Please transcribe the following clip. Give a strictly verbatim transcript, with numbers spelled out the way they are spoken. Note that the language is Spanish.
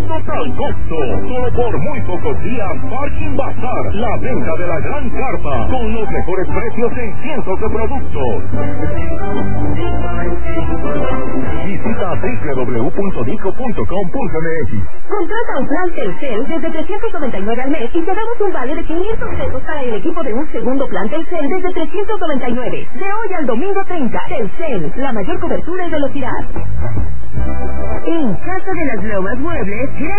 precios al costo. Solo por muy pocos días, Parking Bazar, la venta de la gran carpa, con los mejores precios en cientos de productos. Visita doble u doble u doble u punto dico punto com punto m x. Contrata un plan Telcel desde trescientos noventa y nueve al mes y te damos un vale de quinientos pesos para el equipo de un segundo plan Telcel desde trescientos noventa y nueve. De hoy al domingo treinta. Telcel, la mayor cobertura en velocidad. En Casa de las Lomas Muebles,